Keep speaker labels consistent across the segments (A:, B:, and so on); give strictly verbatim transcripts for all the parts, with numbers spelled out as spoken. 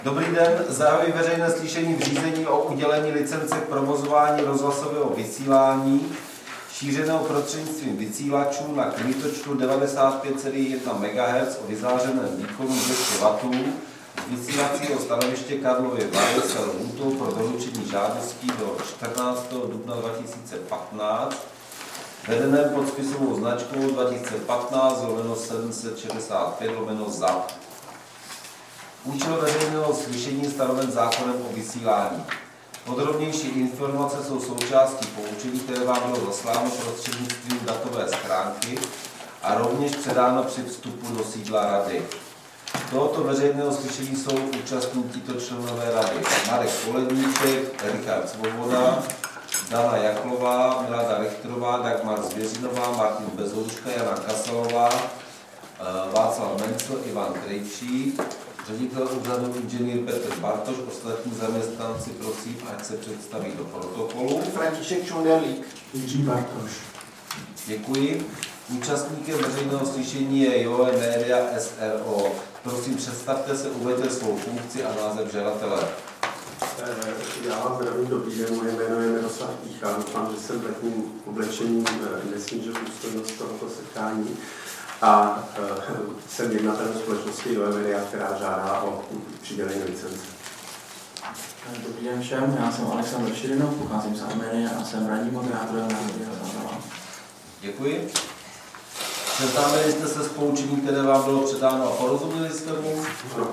A: Dobrý den, zahajuji veřejné slyšení v řízení o udělení licence k provozování rozhlasového vysílání šířeného prostřednictvím vysílačů na kmitočtu devadesát pět celá jedna megahertz o vyzářeném výkonu dvě stě wattů z vysílacího stanoviště Karlovy Vary s lhůtou pro doručení žádostí do čtrnáctého dubna dva tisíce patnáct, vedeném pod spisovou značkou dva tisíce patnáct lomeno sedm set šedesát pět lomeno Z A P. Účel veřejného slyšení stanoven zákonem o vysílání. Podrobnější informace jsou součástí poučení, které vám bylo zasláno prostřednictvím datové schránky a rovněž předáno při vstupu do sídla rady. Tohoto veřejného slyšení jsou účastní tito členové rady: Marek Poledníček, Richard Svoboda, Dana Jaklová, Milada Richterová, Dagmar Zvěřinová, Martin Bezouška, Jana Kasalová, Václav Mencl, Ivan Krejčík, ředitel úřadu inženýr Petr Bartoš, ostatní zaměstnanci, prosím, ať se představí do protokolu.
B: František Čunderlík. Jiří Bartoš.
A: Děkuji. Účastníkem veřejného slyšení je Joe Media S R O. Prosím, představte se, uveďte svou funkci a název žadatele.
B: Já vás zdravím, dobrý den, moje jméno je Miroslav Pícha. Doufám, že jsem v letním oblečení nesnížil důstojnost tohoto setkání. A uh, jsem jednatelem společnosti Joe Media, která žádá o přidělení licence.
C: Dobrý den všem, já jsem Alexandr Širinov, pocházím z Arménie a jsem radním moderátorem Národního záznama.
A: Děkuji. Seznámili jste se s poučením, které vám bylo předáno a porozuměli jste mu?
B: No.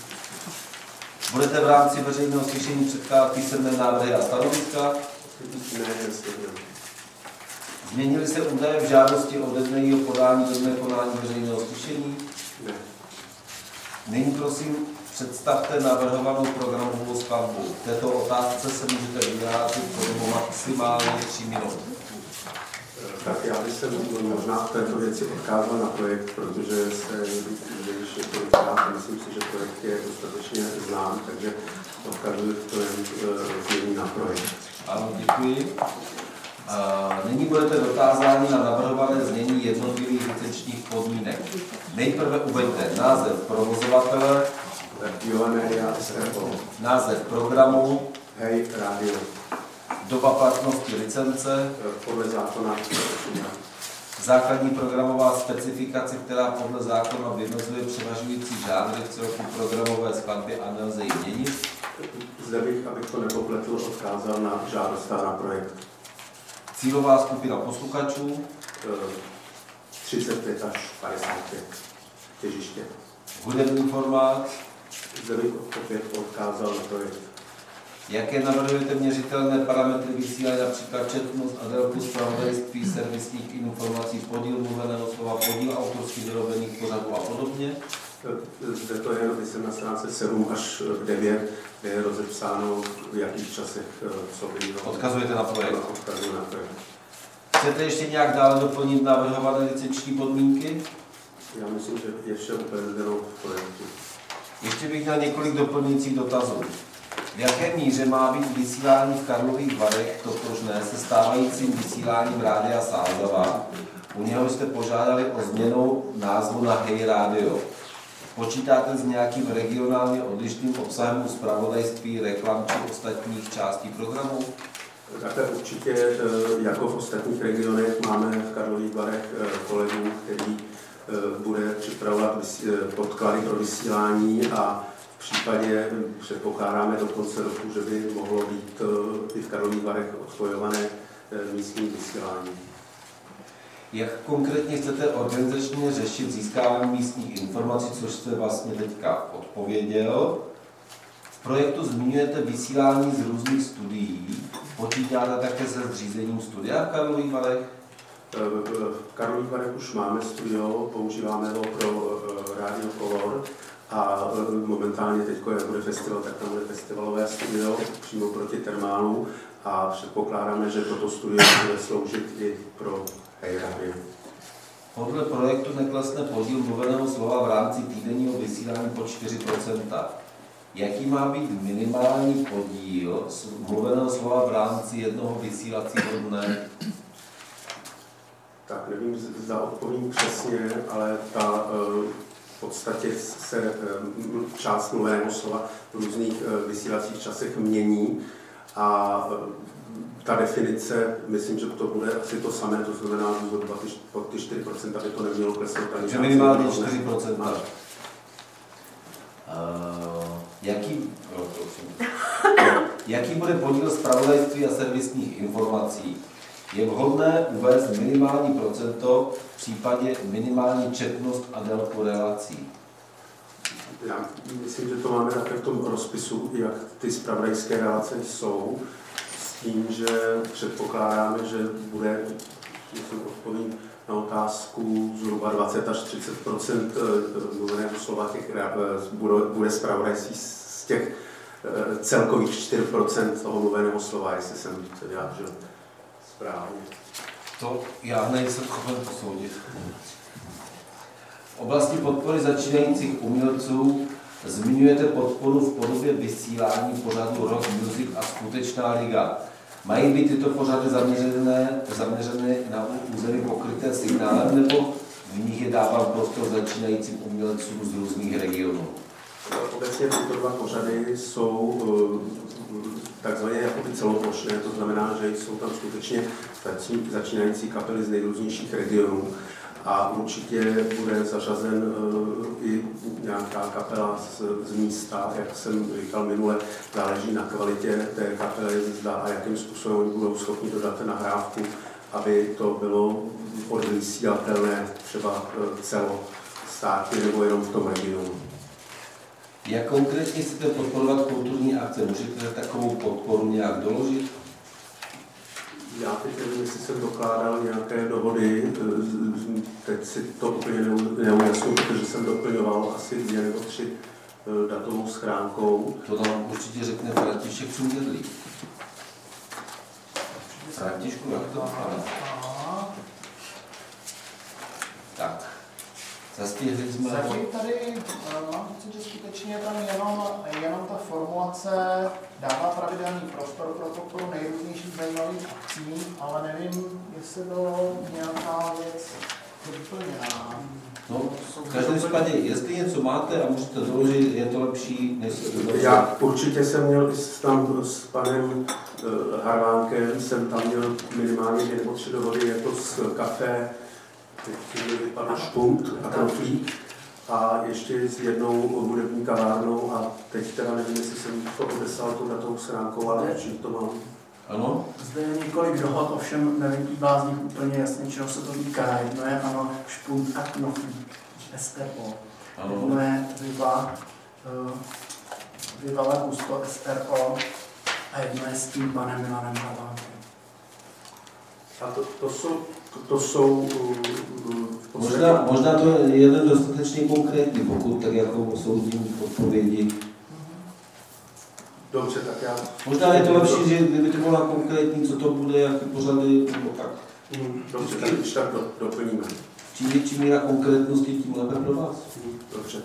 A: Budete v rámci veřejného slyšení předkládat písemné návrhy a stanoviska?
B: Ne, nesmím.
A: Změnily se údaje v žádosti o den jejího podání do dne konání veřejného slyšení?
B: Ne.
A: Nyní prosím představte navrhovanou programovou skladbu. V této otázce se můžete vyjádřit po dobu maximálně tři minut.
B: Tak já bych se možná v této věci odkázal na projekt, protože se již několikrát, myslím si, že projekt je dostatečně znám, takže odkazuji to jen změní na projekt.
A: Ano, děkuji. Nyní budete dotázáni na navrhované znění jednotlivých licenčních podmínek. Nejprve uveďte název provozovatele,
B: Joe Media S R O,
A: název programu,
B: Hej Radio,
A: doba platnosti licence,
B: podle zákona,
A: základní programová specifikace, která podle zákona vymezuje převažující žánry v celku programové skladby a nelze ji měnit.
B: Zde bych, abych to nepopletl, odkázal na žádost a na projekt.
A: Cílová skupina posluchačů,
B: třicet pět až padesát pět, těžiště.
A: hudební formát,
B: Zde bych opět odkázal na projekt.
A: jaké navrhujete měřitelné parametry vysílání, například četnost a délku zpravodajství, servisních informací, podíl mluveného slova, podíl autorsky vyrobených pořadů a podobně.
B: Zde to je, když jsem na stránce sedm až devět, kde je rozepsáno, v jakých časech co bylo.
A: Odkazujete na projekt.
B: Odkazuji na projekt.
A: Chcete ještě nějak dále doplnit navrhované licenční podmínky?
B: Já myslím, že je vše uvedeno v projektu.
A: Ještě bych měl několik doplňujících dotazů. V jaké míře má být vysílání v Karlových Varech totožné se stávajícím vysíláním Rádia Sázava? U něho jste požádali o změnu názvu na Hej Radio. Počítáte s nějakým regionálně odlišným obsahem u zpravodajství, reklam či ostatních částí programu?
B: Takhle určitě, jako v ostatních regionech, máme v Karlových Varech kolegu, který bude připravovat podklady pro vysílání a v případě předpokládáme do konce roku, že by mohlo být i v Karlových Varech odpojované místní vysílání.
A: Jak konkrétně chcete organizačně řešit získávání místních informací, což jste vlastně teďka odpověděl? V projektu zmiňujete vysílání z různých studií. Počítáte také se zřízením studia v Karlových Varech?
B: V Karlových Varech už máme studio, používáme ho pro Radio Color a momentálně teď, jak bude festival, tak tam bude festivalové studio přímo proti termálu a předpokládáme, že toto studio bude sloužit i pro Hej Radio.
A: Podle projektu neklesne podíl mluveného slova v rámci týdenního vysílání po čtyři procenta. Jaký má být minimální podíl mluveného slova v rámci jednoho vysílacího dne?
B: Tak nevím, zda odpovím přesně, ale ta podstatě se část mluveného slova v různých vysílacích časech mění a ta definice, myslím, že to bude asi to samé, to znamená zhruba pod ty čtyři procenta, aby to nemělo klesnout.
A: Takže minimálně čtyři procenta. Uh, jaký, no, jaký bude podíl zpravodajství a servisních informací? Je vhodné uvést minimální procento v případě minimální četnost a délku relací?
B: Já myslím, že to máme také v tom rozpisu, jak ty zpravodajské relace jsou, s tím, že předpokládáme, že bude, myslím, odpovím na otázku, zhruba dvacet až třicet procent mluveného slova těch, bude zpravodajství z těch celkových čtyři procenta toho mluveného slova, jestli jsem to vyjádřil správně.
A: To já nejsem schopen posoudit. V oblasti podpory začínajících umělců zmiňujete podporu v podobě vysílání pořadu Rock Music a Skutečná liga. Mají být tyto pořady zaměřené, zaměřené na území pokryté signálem, nebo v nich je dává prostor začínajícím umělcům z různých regionů?
B: Obecně tyto dva pořady jsou takzvaně jakoby celoplošné, to znamená, že jsou tam skutečně začínající kapely z nejrůznějších regionů. A určitě bude zařazen uh, i nějaká kapela z, z místa, jak jsem říkal minule, záleží na kvalitě té kapely, zda a jakým způsobem oni budou schopni dodat nahrávku, aby to bylo odvysílatelné třeba uh, celostátně nebo jenom v tom regionu.
A: Jak konkrétně chcete podporovat kulturní akce? Můžete takovou podporu nějak doložit?
B: Já teď nevím, jestli jsem dokládal nějaké dohody, teď si to úplně neujasnu, protože jsem doplňoval asi dvě nebo tři datovou schránkou.
A: To nám určitě řekne František Přůdědlý. Františku, jak to vypadá? Tak, zastihli jsme...
D: Zatím tady mám pocit, že skutečně tam jenom, jenom ta formulace dává pravidelný prostor pro podporu nejrůznějších zajímavých akcí, ale nevím, jestli bylo nějaká věc doplněná.
A: No, v každém případě, jestli něco máte a můžete doložit, je to lepší, než se to
B: Já určitě jsem měl tam s panem Harvánkem, jsem tam měl minimálně dvě nebo tři dohody, jako s kafé, teď mi vypadl Špunt a Kroflík a ještě s jednou hudební kavárnou a teď teda nevím, jestli jsem to odeslal tu datovou schránkou, ale určitě to mám.
A: Ano?
D: Zde je několik dohod, ovšem nevyplývá z nich úplně jasně, čeho se to týká. Jedno je ano, Špunt a Knoflík, S R O. Jedno je Viva, uh, Viva La Gusto, S R O. A jedno je s tím panem Milanem Harvánkem.
B: A to, to jsou, to, to jsou uh, uh,
A: možná, možná to je jeden dostatečně konkrétní, pokud tak jako soudní odpovědi.
B: Dobře, tak já...
A: Možná je to lepší, že kdyby to bylo konkrétní, co to bude, jaké pořady, nebo tak.
B: Mm, dobře, tak když tak do, doplníme.
A: Čím větší míra konkrétnosti, tím lépe pro vás.
B: Mm, dobře.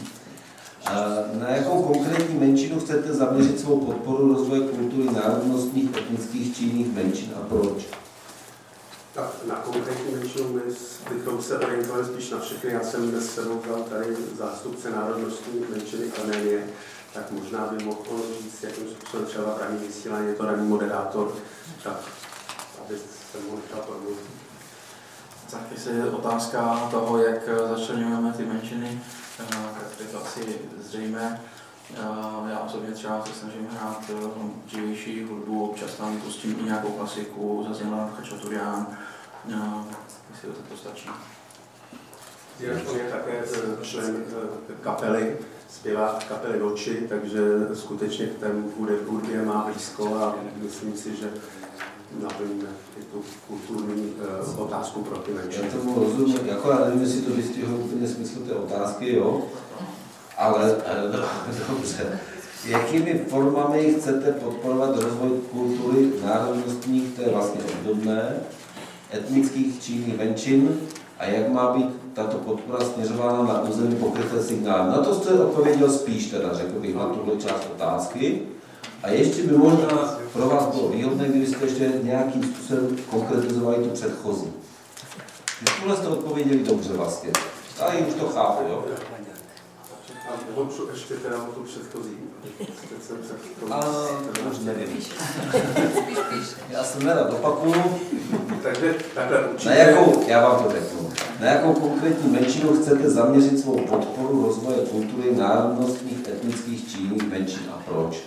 A: Na jakou konkrétní menšinu chcete zaměřit svou podporu rozvoje kultury národnostních, etnických či jiných menšin a proč?
B: Tak na konkrétní menšinu my bychom se orientovali spíš na všechny. Já jsem dnes sebou vzal tady zástupce národnostní menšiny Arménie, tak možná by mohl říct, jakým způsobem třeba ranní vysílání, je to ranní moderátor, tak aby se mohl třeba promluvit.
C: Tak jestli je otázka toho, jak začlenujeme ty menšiny, tak je to asi zřejmé. Já osobně třeba se snažím hrát živější hudbu, občas tam pustím i nějakou klasiku, zazněla Chačaturian, jestli to stačí.
B: On je také člen kapely, zpěvá kapely Noči, takže skutečně k té hudbě má blízko a myslím si, že naplníme i tu kulturní uh, otázku pro ty menšiny.
A: Já tomu rozumím, jako já nevím, jestli to vystihuje úplně smysl té otázky, jo, ale do, dobře. Jakými formami chcete podporovat rozvoj kultury národnostních, to je vlastně obdobné, etnických či jiných menšin, a jak má být tato podpora směřována na území pokryté signálem? Na to jste odpověděl spíš, teda řekl bych, na tuhle část otázky. A ještě by možná pro vás bylo výhodné, kdybyste ještě nějakým způsobem konkretizovali tu předchozí. Tuhle jste odpověděli dobře vlastně. Ale už to chápu, jo?
B: A můžu ještě teda o tu předchozí. Teď jsem se v tom-
A: Ale už nevím. Já jsem nerad opakuju.
B: Takže takhle určitě...
A: Na jakou, já vám to řeknu, na jakou konkrétní menšinu chcete zaměřit svou podporu rozvoje kultury národnostních, etnických či jiných menšin a proč?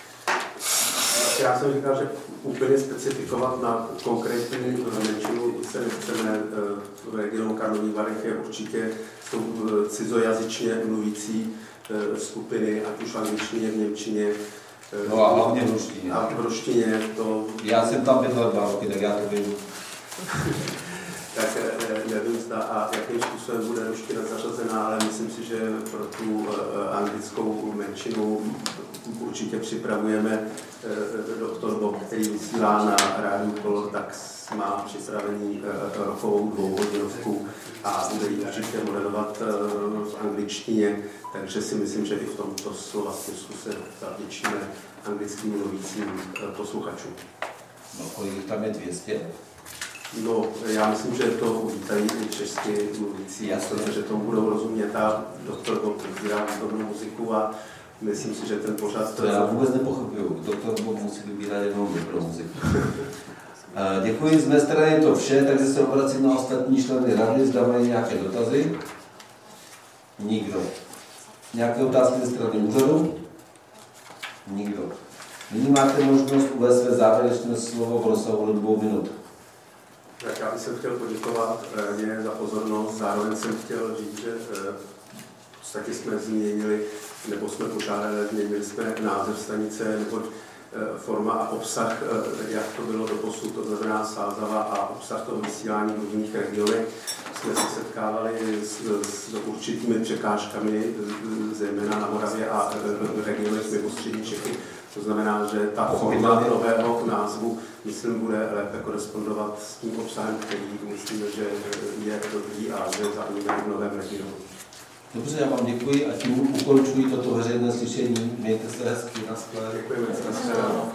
B: Já jsem říkal, že úplně specifikovat na konkrétní menšinu se nechceme. V regionu Karlových Varech je určitě jsou cizojazyčně mluvící skupiny, ať už v angličtině, v němčině.
A: No a hlavně v ruštině.
B: A v ruštině to...
A: Já jsem tam bydlel dva roky, tak já to vím.
B: Tak nevím, zda a jakým způsobem bude ruština zařazená, ale myslím si, že pro tu anglickou menšinu určitě připravujeme doktor Bob, který vysílá na rádiu Color, tak má připravený rokovou dvouhodinovku a bude ji určitě moderovat v angličtině, takže si myslím, že i v tomto slova smyslu se zavděčíme anglickým mluvícím posluchačům.
A: No kolik tam je dvě stě?
B: No, já myslím, že to uvítají i česky mluvící, protože tomu budou rozumět a doktor Bob vybírá výbornou muziku a myslím si, že ten pořad...
A: To já vůbec nepochybuju. Doktor Bob musí vybírat jenom dobrou muziku. Děkuji, z mé strany je to vše, takže se obracím na ostatní členy rady, zda mají nějaké dotazy. Nikdo. Nějaké otázky ze strany úřadu? Nikdo. Nyní máte možnost uvést své závěrečné slovo v rozsahu dvou minut.
B: Tak já bych chtěl poděkovat radě za pozornost, zároveň jsem chtěl říct, že v podstatě jsme změnili, nebo jsme požádali, změnili jsme název stanice, nebo forma a obsah, jak to bylo doposud, to znamená Sázava a obsah toho vysílání v různých regionech. Jsme se setkávali s, s určitými překážkami, zejména na Moravě a v regionech mimo střední Čechy. To znamená, že ta forma nového názvu, myslím, bude lépe korespondovat s tím obsahem, který myslíme, že je dobrý a že zaujíme v novém regionu.
A: Dobře, já vám děkuji a tím ukončuji toto veřejné slyšení. Mějte se hezky, na shledanou.
B: Děkujeme.